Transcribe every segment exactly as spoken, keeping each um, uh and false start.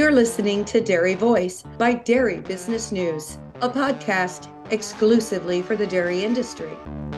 You're listening to Dairy Voice by Dairy Business News, a podcast exclusively for the dairy industry.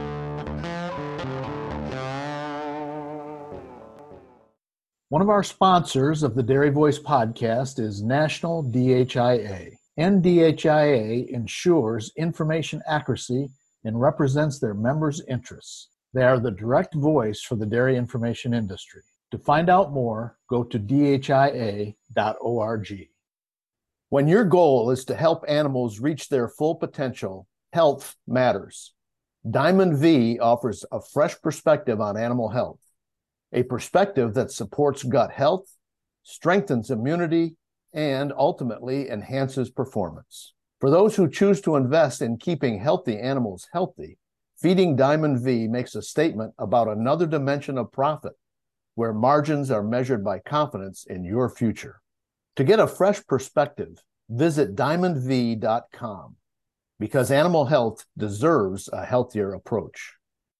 One of our sponsors of the Dairy Voice podcast is National D H I A. N D H I A ensures information accuracy and represents their members' interests. They are the direct voice for the dairy information industry. To find out more, go to D H I A dot org. When your goal is to help animals reach their full potential, health matters. Diamond V offers a fresh perspective on animal health, a perspective that supports gut health, strengthens immunity, and ultimately enhances performance. For those who choose to invest in keeping healthy animals healthy, Feeding Diamond V makes a statement about another dimension of profit, where margins are measured by confidence in your future. To get a fresh perspective, visit diamond v dot com, because animal health deserves a healthier approach.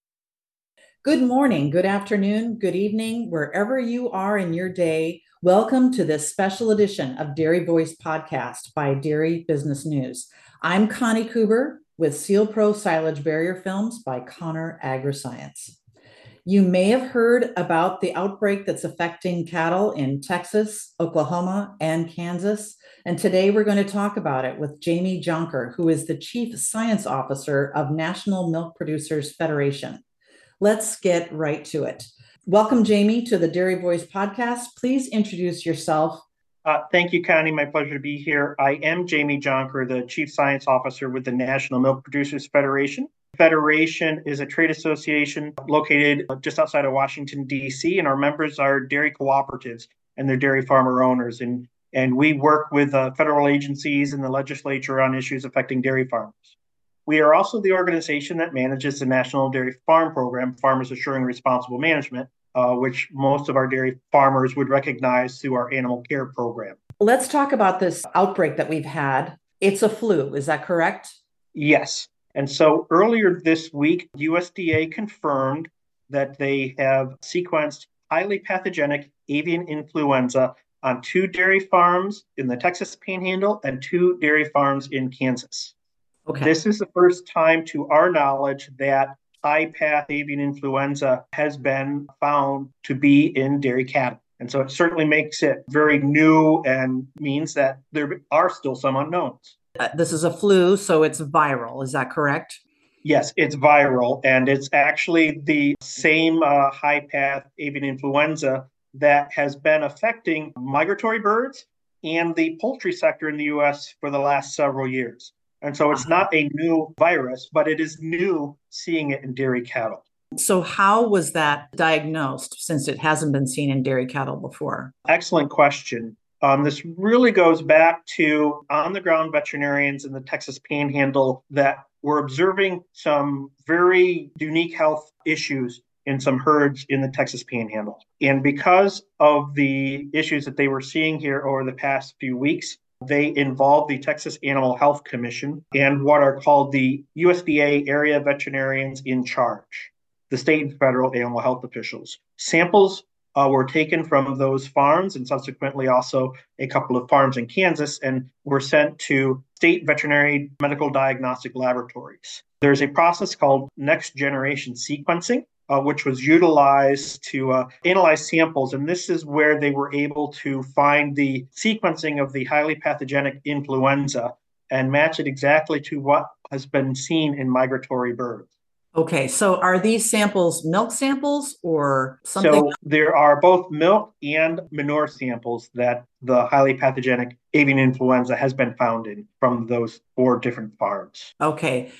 Good morning, good afternoon, good evening, wherever you are in your day. Welcome to this special edition of Dairy Voice podcast by Dairy Business News. I'm Connie Kuber with Seal Pro Silage Barrier Films by Connor AgriScience. You may have heard about the outbreak that's affecting cattle in Texas, Oklahoma, and Kansas. And today we're going to talk about it with Jamie Jonker, who is the Chief Science Officer of National Milk Producers Federation. Let's get right to it. Welcome, Jamie, to the Dairy Voice podcast. Please introduce yourself. Uh, thank you, Connie. My pleasure to be here. I am Jamie Jonker, the Chief Science Officer with the National Milk Producers Federation. Federation is a trade association located just outside of Washington, D C, and our members are dairy cooperatives and their dairy farmer owners. And, and we work with uh, federal agencies and the legislature on issues affecting dairy farmers. We are also the organization that manages the National Dairy Farm Program, Farmers Assuring Responsible Management, uh, which most of our dairy farmers would recognize through our animal care program. Let's talk about this outbreak that we've had. It's a flu, is that correct? Yes. And so earlier this week, U S D A confirmed that they have sequenced highly pathogenic avian influenza on two dairy farms in the Texas Panhandle and two dairy farms in Kansas. Okay. This is the first time, to our knowledge, that high-path avian influenza has been found to be in dairy cattle. And so it certainly makes it very new and means that there are still some unknowns. Uh, this is a flu, so it's viral. Is that correct? Yes, it's viral, and it's actually the same uh, high-path avian influenza that has been affecting migratory birds and the poultry sector in the U S for the last several years. And so it's not a new virus, but it is new seeing it in dairy cattle. So how was that diagnosed, since it hasn't been seen in dairy cattle before? Excellent question. Um, this really goes back to on-the-ground veterinarians in the Texas Panhandle that were observing some very unique health issues in some herds in the Texas Panhandle. And because of the issues that they were seeing here over the past few weeks, they involved the Texas Animal Health Commission and what are called the U S D A area veterinarians in charge, the state and federal animal health officials. Samples uh, were taken from those farms and subsequently also a couple of farms in Kansas and were sent to state veterinary medical diagnostic laboratories. There's a process called next generation sequencing, Uh, which was utilized to uh, analyze samples. And this is where they were able to find the sequencing of the highly pathogenic influenza and match it exactly to what has been seen in migratory birds. Okay, so are these samples milk samples or something? So there are both milk and manure samples that the highly pathogenic avian influenza has been found in from those four different farms. Okay,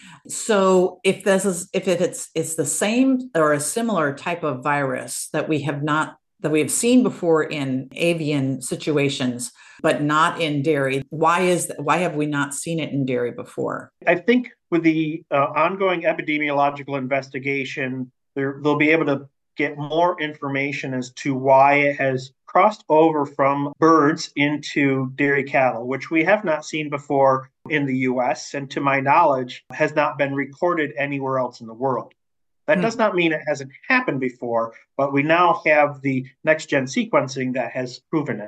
so if this is if it's it's the same or a similar type of virus that we have not that we have seen before in avian situations, but not in dairy, why is that, why have we not seen it in dairy before? I think with the uh, ongoing epidemiological investigation, they'll be able to get more information as to why it has crossed over from birds into dairy cattle, which we have not seen before in the U S and, to my knowledge, has not been recorded anywhere else in the world. That mm. does not mean it hasn't happened before, but we now have the next-gen sequencing that has proven it.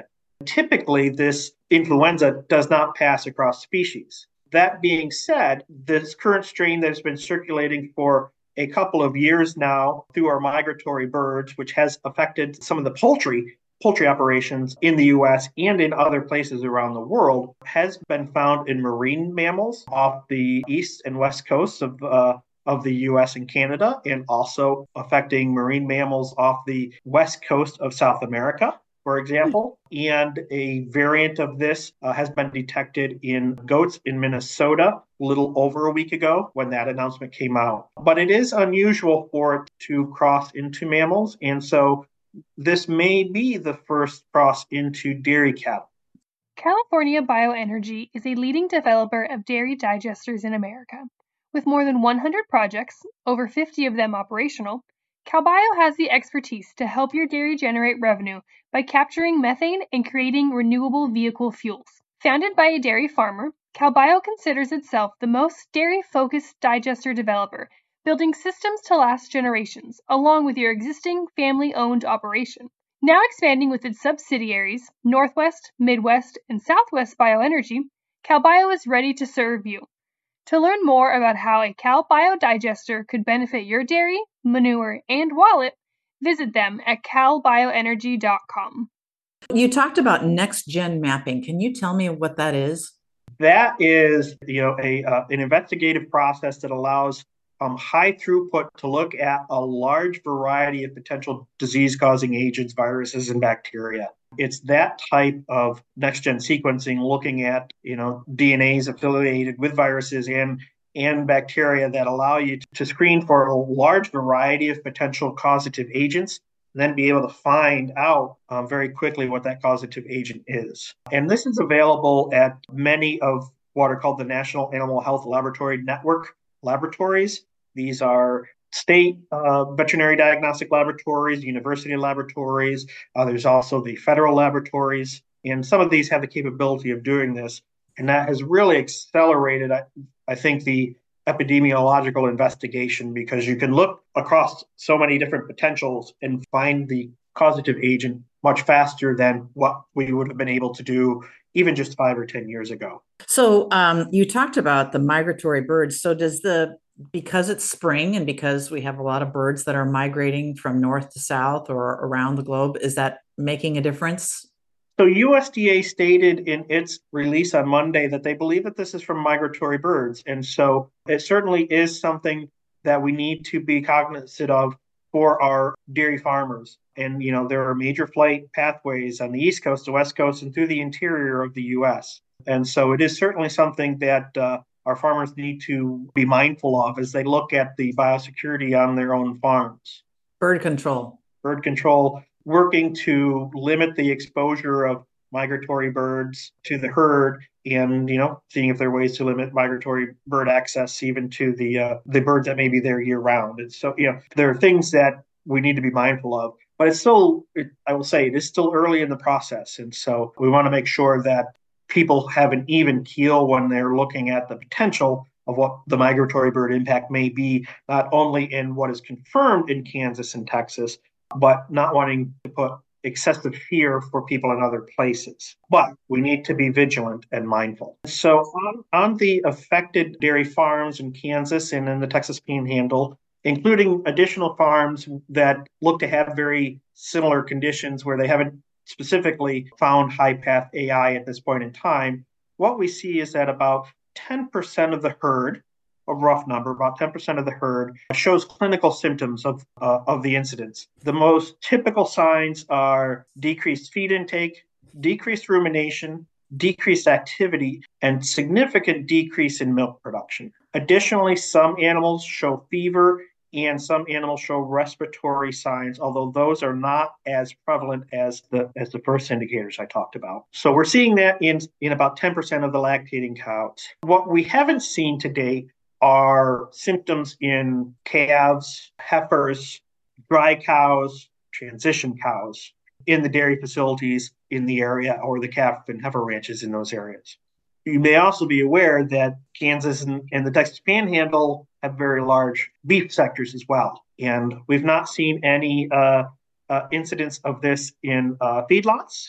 typically this influenza does not pass across species. That being said, this current strain that has been circulating for a couple of years now through our migratory birds, which has affected some of the poultry poultry operations in the U S and in other places around the world, has been found in marine mammals off the east and west coasts of uh, of the U S and Canada, and also affecting marine mammals off the west coast of South America, for example. And a variant of this uh, has been detected in goats in Minnesota a little over a week ago when that announcement came out. But it is unusual for it to cross into mammals, and so this may be the first cross into dairy cattle. California Bioenergy is a leading developer of dairy digesters in America. With more than one hundred projects, over fifty of them operational, CalBio has the expertise to help your dairy generate revenue by capturing methane and creating renewable vehicle fuels. Founded by a dairy farmer, CalBio considers itself the most dairy-focused digester developer, building systems to last generations, along with your existing family-owned operation. Now expanding with its subsidiaries, Northwest, Midwest, and Southwest Bioenergy, CalBio is ready to serve you. To learn more about how a CalBio digester could benefit your dairy, manure, and wallet, visit them at cal bioenergy dot com. You talked about next-gen mapping. Can you tell me what that is? That is, you know, a uh, an investigative process that allows um, high throughput to look at a large variety of potential disease-causing agents, viruses, and bacteria. It's that type of next-gen sequencing, looking at, you know, D N As affiliated with viruses and and bacteria that allow you to screen for a large variety of potential causative agents, and then be able to find out um, very quickly what that causative agent is. And this is available at many of what are called the National Animal Health Laboratory Network laboratories. These are state uh, veterinary diagnostic laboratories, university laboratories. Uh, there's also the federal laboratories. And some of these have the capability of doing this. And that has really accelerated, I, I think, the epidemiological investigation, because you can look across so many different potentials and find the causative agent much faster than what we would have been able to do even just five or ten years ago. So um, you talked about the migratory birds. So does the, because it's spring and because we have a lot of birds that are migrating from north to south or around the globe, is that making a difference? So U S D A stated in its release on Monday that they believe that this is from migratory birds. And so it certainly is something that we need to be cognizant of for our dairy farmers. And, you know, there are major flight pathways on the East Coast, the West Coast, and through the interior of the U S. And so it is certainly something that uh, our farmers need to be mindful of as they look at the biosecurity on their own farms. Bird control. Bird control, working to limit the exposure of migratory birds to the herd, and, you know, seeing if there are ways to limit migratory bird access even to the uh, the birds that may be there year round. And so, you know, there are things that we need to be mindful of, but it's still, it, I will say, it is still early in the process. And so we want to make sure that people have an even keel when they're looking at the potential of what the migratory bird impact may be, not only in what is confirmed in Kansas and Texas, but not wanting to put excessive fear for people in other places. But we need to be vigilant and mindful. So on, on the affected dairy farms in Kansas and in the Texas Panhandle, including additional farms that look to have very similar conditions where they haven't specifically found high-path A I at this point in time, what we see is that about ten percent of the herd, a rough number, about ten percent of the herd, shows clinical symptoms of, uh, of the incidence. The most typical signs are decreased feed intake, decreased rumination, decreased activity, and significant decrease in milk production. Additionally, some animals show fever and some animals show respiratory signs, although those are not as prevalent as the as the first indicators I talked about. So we're seeing that in, in about ten percent of the lactating cows. What we haven't seen to date are symptoms in calves, heifers, dry cows, transition cows in the dairy facilities in the area, or the calf and heifer ranches in those areas. You may also be aware that Kansas and, and the Texas Panhandle have very large beef sectors as well. And we've not seen any uh, uh, incidents of this in uh, feedlots.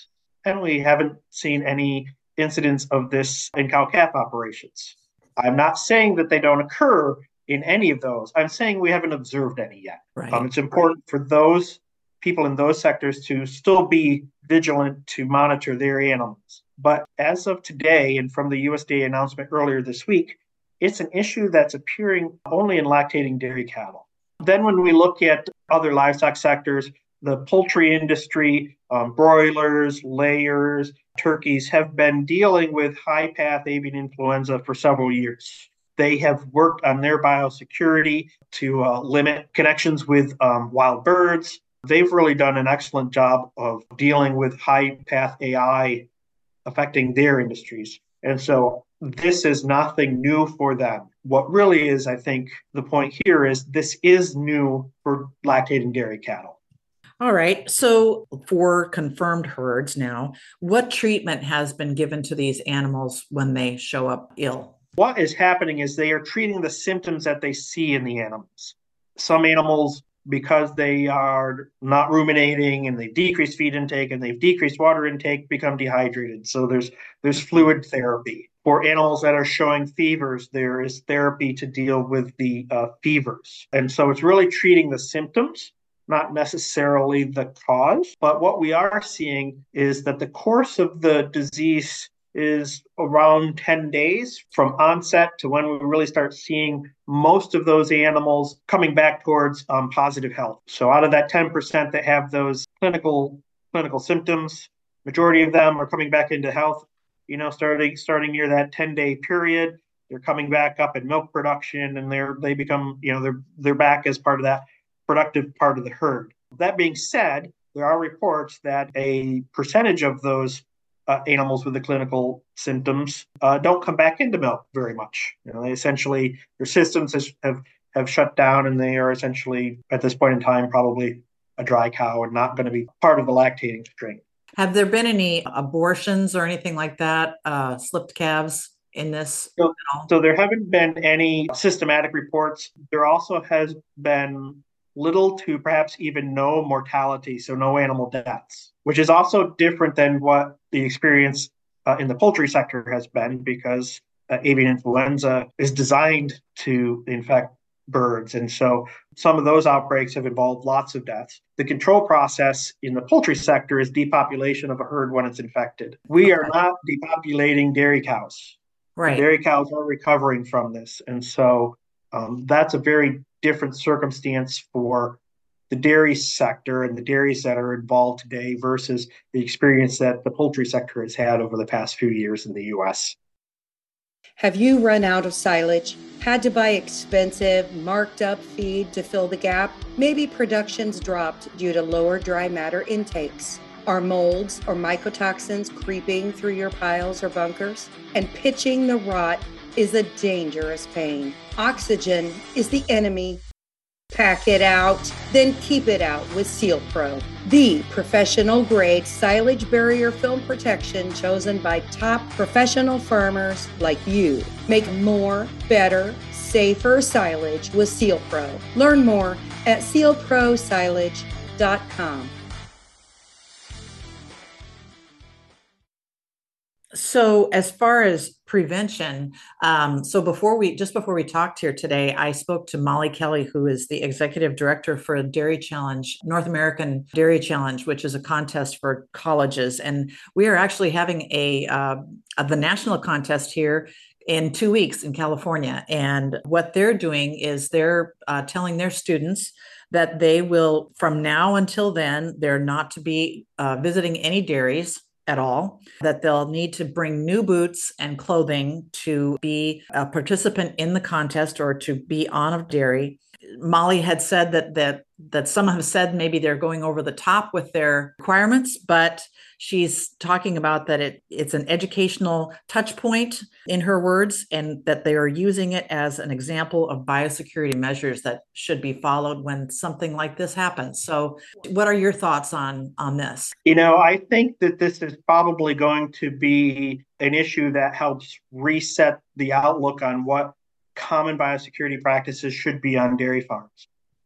and we haven't seen any incidents of this in cow-calf operations. I'm not saying that they don't occur in any of those. I'm saying we haven't observed any yet. Right. Um, it's important for those people in those sectors to still be vigilant to monitor their animals. But as of today, and from the U S D A announcement earlier this week, it's an issue that's appearing only in lactating dairy cattle. Then when we look at other livestock sectors, the poultry industry, um, broilers, layers, turkeys have been dealing with high-path avian influenza for several years. They have worked on their biosecurity to uh, limit connections with um, wild birds. They've really done an excellent job of dealing with high-path A I affecting their industries. And so this is nothing new for them. What really is, I think, the point here is this is new for lactating dairy cattle. All right. So for confirmed herds now, what treatment has been given to these animals when they show up ill? What is happening is they are treating the symptoms that they see in the animals. Some animals, because they are not ruminating and they've decreased feed intake and they've decreased water intake, become dehydrated. So there's there's fluid therapy. For animals that are showing fevers, there is therapy to deal with the uh, fevers. And so it's really treating the symptoms, not necessarily the cause. But what we are seeing is that the course of the disease is around ten days from onset to when we really start seeing most of those animals coming back towards um, positive health. So out of that ten percent that have those clinical clinical symptoms, majority of them are coming back into health, you know, starting starting near that ten-day period. They're coming back up in milk production, and they're they become, you know, they're they're back as part of that productive part of the herd. That being said, there are reports that a percentage of those Uh, animals with the clinical symptoms uh, don't come back into milk very much. You know, they essentially, their systems has, have have shut down, and they are essentially, at this point in time, probably a dry cow and not going to be part of the lactating string. Have there been any abortions or anything like that, uh, slipped calves in this? So, so there haven't been any systematic reports. There also has been little to perhaps even no mortality, so no animal deaths, which is also different than what the experience uh, in the poultry sector has been, because uh, avian influenza is designed to infect birds. And so some of those outbreaks have involved lots of deaths. The control process in the poultry sector is depopulation of a herd when it's infected. We are not depopulating dairy cows. Right. Dairy cows are recovering from this. And so um, that's a very different circumstance for the dairy sector and the dairies that are involved today versus the experience that the poultry sector has had over the past few years in the U S. Have you run out of silage? Had to buy expensive, marked up feed to fill the gap? Maybe production's dropped due to lower dry matter intakes. Are molds or mycotoxins creeping through your piles or bunkers? And pitching the rot is a dangerous pain. Oxygen is the enemy. Pack it out, then keep it out with Seal Pro, the professional grade silage barrier film protection chosen by top professional farmers like you. Make more, better, safer silage with Seal Pro. Learn more at seal pro silage dot com. So as far as prevention, um, so before we, just before we talked here today, I spoke to Molly Kelly, who is the executive director for Dairy Challenge, North American Dairy Challenge, which is a contest for colleges. And we are actually having a, uh, the national contest here in two weeks in California. And what they're doing is they're uh, telling their students that they will, from now until then, they're not to be uh, visiting any dairies at all, that they'll need to bring new boots and clothing to be a participant in the contest or to be on a dairy. Molly had said that that that some have said maybe they're going over the top with their requirements, but she's talking about that it it's an educational touch point, in her words, and that they are using it as an example of biosecurity measures that should be followed when something like this happens. So what are your thoughts on on this? You know, I think that this is probably going to be an issue that helps reset the outlook on what common biosecurity practices should be on dairy farms.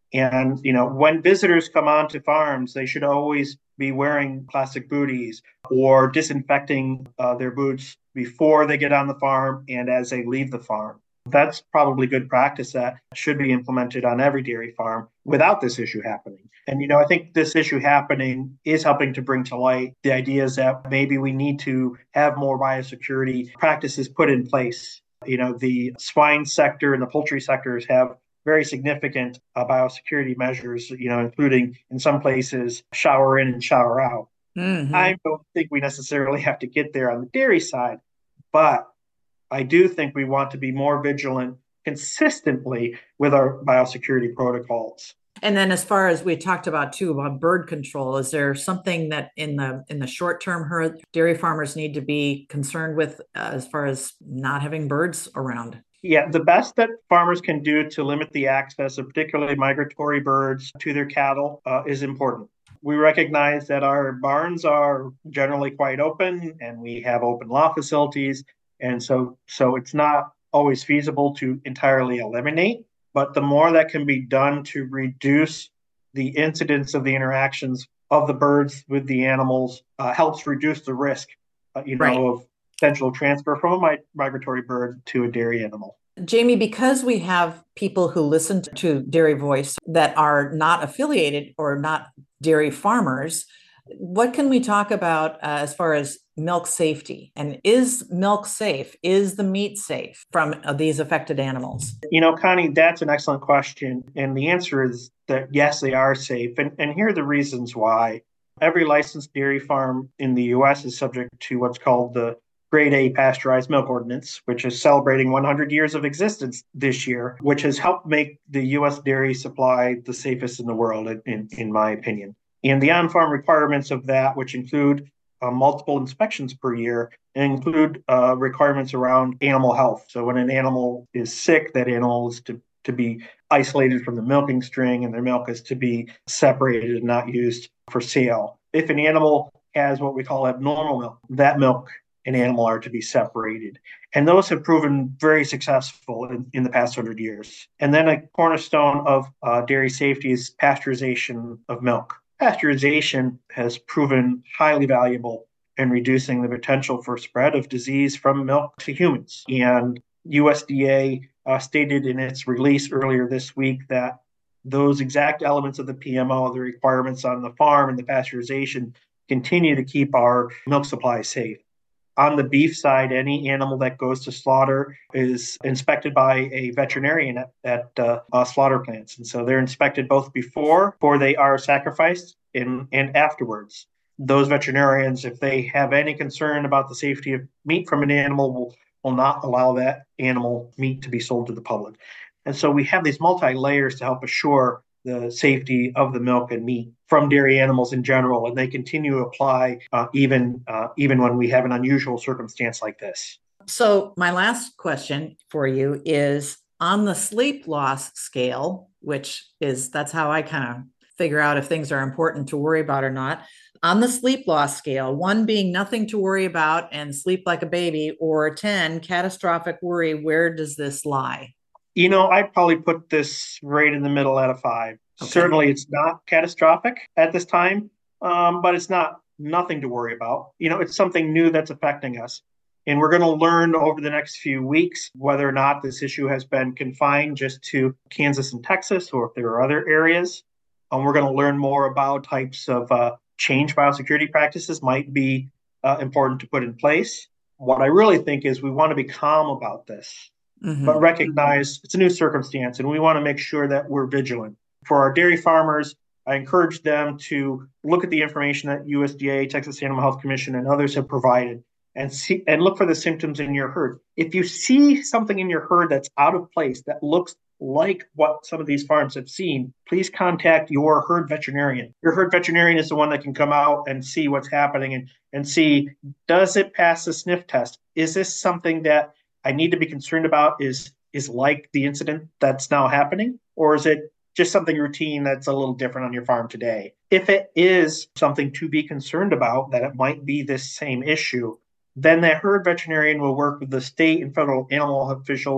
And, you know, when visitors come onto farms, they should always be wearing plastic booties or disinfecting uh, their boots before they get on the farm and as they leave the farm. That's probably good practice that should be implemented on every dairy farm without this issue happening. And, you know, I think this issue happening is helping to bring to light the ideas that maybe we need to have more biosecurity practices put in place. You know, the swine sector and the poultry sectors have very significant uh, biosecurity measures, you know, including in some places shower in and shower out. Mm-hmm. I don't think we necessarily have to get there on the dairy side, but I do think we want to be more vigilant consistently with our biosecurity protocols. And then as far as we talked about too about bird control, is there something that in the in the short term herd dairy farmers need to be concerned with uh, as far as not having birds around? Yeah, the best that farmers can do to limit the access of particularly migratory birds to their cattle uh, is important. We recognize that our barns are generally quite open and we have open law facilities. And so, so it's not always feasible to entirely eliminate, but the more that can be done to reduce the incidence of the interactions of the birds with the animals uh, helps reduce the risk, uh, you know, right. of potential transfer from a mi- migratory bird to a dairy animal. Jamie, because we have people who listen to Dairy Voice that are not affiliated or not dairy farmers, what can we talk about uh, as far as milk safety? And is milk safe? Is the meat safe from uh, these affected animals? You know, Connie, that's an excellent question. And the answer is that yes, they are safe. And, and here are the reasons why. Every licensed dairy farm in the U S is subject to what's called the Grade A Pasteurized Milk Ordinance, which is celebrating one hundred years of existence this year, which has helped make the U S dairy supply the safest in the world, in, in my opinion. And the on-farm requirements of that, which include uh, multiple inspections per year, include uh, requirements around animal health. So when an animal is sick, that animal is to, to be isolated from the milking string and their milk is to be separated and not used for sale. If an animal has what we call abnormal milk, that milk and animal are to be separated. And those have proven very successful in, in the past hundred years. And then a cornerstone of uh, dairy safety is pasteurization of milk. Pasteurization has proven highly valuable in reducing the potential for spread of disease from milk to humans. And U S D A uh, stated in its release earlier this week that those exact elements of the P M O, the requirements on the farm and the pasteurization, continue to keep our milk supply safe. On the beef side, any animal that goes to slaughter is inspected by a veterinarian at, at uh, uh, slaughter plants. And so they're inspected both before, before they are sacrificed and, and afterwards. Those veterinarians, if they have any concern about the safety of meat from an animal, will, will not allow that animal meat to be sold to the public. And so we have these multi-layers to help assure the safety of the milk and meat from dairy animals in general, and they continue to apply uh, even uh, even when we have an unusual circumstance like this. So my last question for you is on the sleep loss scale, which is that's how I kind of figure out if things are important to worry about or not. On the sleep loss scale, one being nothing to worry about and sleep like a baby, or ten, catastrophic worry, where does this lie? You know, I'd probably put this right in the middle at a five. Okay. Certainly, it's not catastrophic at this time, um, but it's not nothing to worry about. You know, it's something new that's affecting us. And we're going to learn over the next few weeks whether or not this issue has been confined just to Kansas and Texas, or if there are other areas. And we're going to learn more about types of uh, change biosecurity practices might be uh, important to put in place. What I really think is we want to be calm about this. Mm-hmm. But recognize it's a new circumstance, and we want to make sure that we're vigilant. For our dairy farmers, I encourage them to look at the information that U S D A, Texas Animal Health Commission, and others have provided, and see and look for the symptoms in your herd. If you see something in your herd that's out of place, that looks like what some of these farms have seen, please contact your herd veterinarian. Your herd veterinarian is the one that can come out and see what's happening and, and see, does it pass the sniff test? Is this something that I need to be concerned about is is like the incident that's now happening? Or is it just something routine that's a little different on your farm today? If it is something to be concerned about, that it might be this same issue, then that herd veterinarian will work with the state and federal animal officials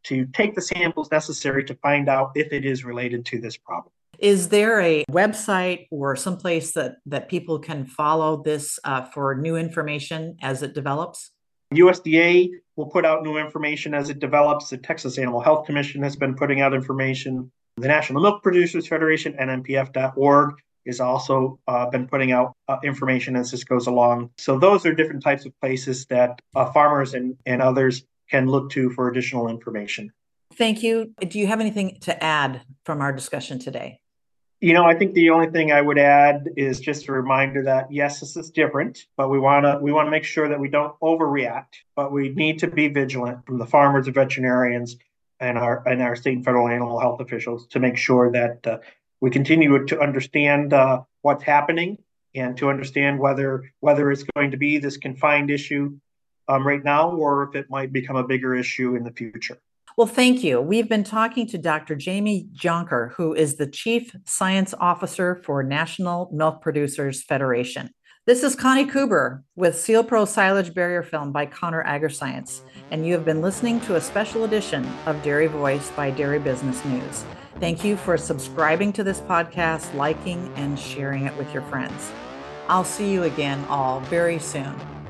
to take the samples necessary to find out if it is related to this problem. Is there a website or someplace that, that people can follow this uh, for new information as it develops? U S D A will put out new information as it develops. The Texas Animal Health Commission has been putting out information. The National Milk Producers Federation, N M P F dot org, is also uh, been putting out uh, information as this goes along. So those are different types of places that uh, farmers and, and others can look to for additional information. Thank you. Do you have anything to add from our discussion today? You know, I think the only thing I would add is just a reminder that, yes, this is different, but we want to we want to make sure that we don't overreact, but we need to be vigilant from the farmers and veterinarians and our and our state and federal animal health officials to make sure that uh, we continue to understand uh, what's happening and to understand whether whether it's going to be this confined issue um, right now or if it might become a bigger issue in the future. Well, thank you. We've been talking to Doctor Jamie Jonker, who is the Chief Science Officer for National Milk Producers Federation. This is Connie Kuber with Seal Pro Silage Barrier Film by Connor AgriScience, and you have been listening to a special edition of Dairy Voice by Dairy Business News. Thank you for subscribing to this podcast, liking, and sharing it with your friends. I'll see you again all very soon.